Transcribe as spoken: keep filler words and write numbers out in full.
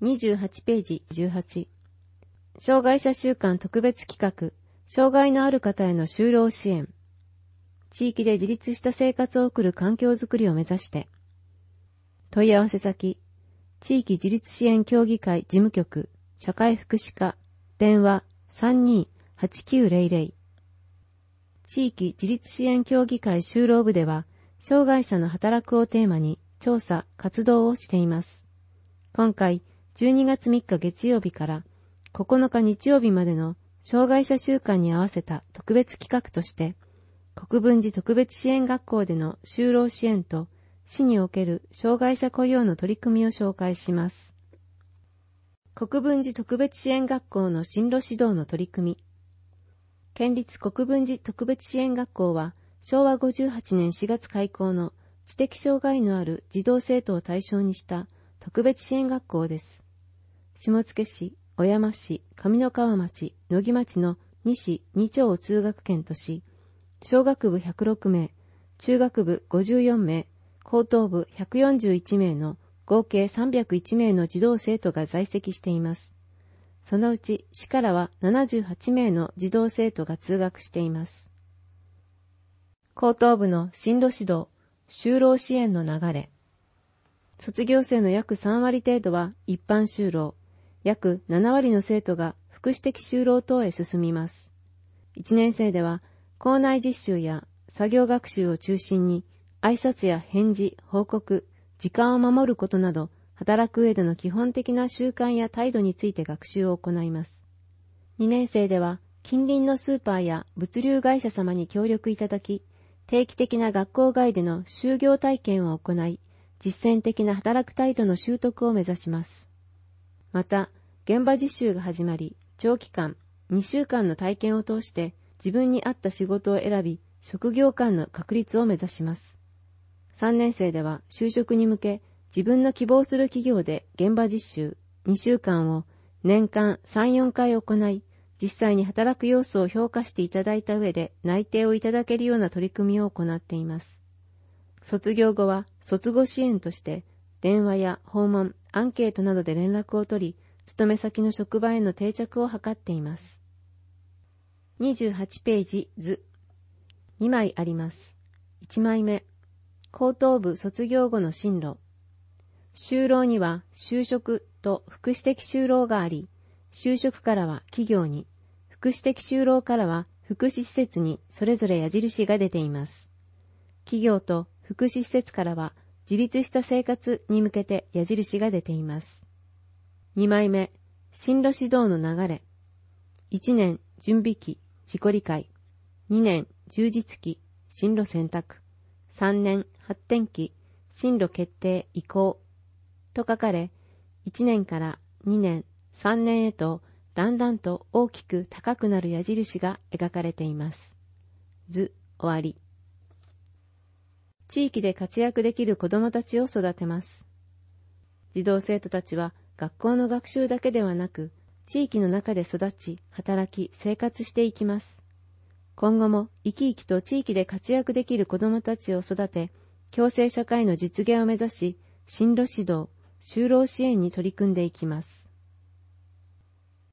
にじゅうはちページじゅうはち。障害者週間特別企画、障害のある方への就労支援。地域で自立した生活を送る環境づくりを目指して。問い合わせ先、地域自立支援協議会事務局、社会福祉課、電話 さんにーはちきゅうゼロゼロ。地域自立支援協議会就労部では、障害者の働くをテーマに調査、活動をしています。今回、じゅうにがつみっか月曜日からここのか日曜日までの障害者週間に合わせた特別企画として、国分寺特別支援学校での就労支援と市における障害者雇用の取り組みを紹介します。国分寺特別支援学校の進路指導の取り組み。県立国分寺特別支援学校は、しょうわごじゅうはちねんしがつ開校の知的障害のある児童生徒を対象にした特別支援学校です。下野市、小山市、上三川町、野木町のに市に町を通学圏とし、小学部ひゃくろくめい、中学部ごじゅうよんめい、高等部ひゃくよんじゅういちめいの合計さんびゃくいちめいの児童生徒が在籍しています。そのうち市からはななじゅうはちめいの児童生徒が通学しています。高等部の進路指導、就労支援の流れ。卒業生の約さんわり程度は一般就労、約ななわりの生徒が福祉的就労等へ進みます。いちねん生では校内実習や作業学習を中心に挨拶や返事、報告、時間を守ることなど働く上での基本的な習慣や態度について学習を行います。にねん生では近隣のスーパーや物流会社様に協力いただき、定期的な学校外での就業体験を行い、実践的な働く態度の習得を目指します。また、現場実習が始まり、長期間、にしゅうかんの体験を通して自分に合った仕事を選び、職業間の確立を目指します。さんねん生では就職に向け、自分の希望する企業で現場実習にしゅうかんを年間さん、よんかい行い、実際に働く様子を評価していただいた上で内定をいただけるような取り組みを行っています。卒業後は卒後支援として電話や訪問、アンケートなどで連絡を取り、勤め先の職場への定着を図っています。にじゅうはちページ図。にまいあります。いちまいめ、高等部卒業後の進路。就労には就職と福祉的就労があり、就職からは企業に、福祉的就労からは福祉施設にそれぞれ矢印が出ています。企業と福祉施設からは自立した生活に向けて矢印が出ています。にまいめ、進路指導の流れ。いちねん準備期、自己理解。にねん充実期、進路選択。さんねん発展期、進路決定移行。と書かれ、いちねんからにねん、さんねんへとだんだんと大きく高くなる矢印が描かれています。図、終わり。地域で活躍できる子どもたちを育てます。児童生徒たちは学校の学習だけではなく、地域の中で育ち、働き、生活していきます。今後も生き生きと地域で活躍できる子どもたちを育て、共生社会の実現を目指し、進路指導、就労支援に取り組んでいきます。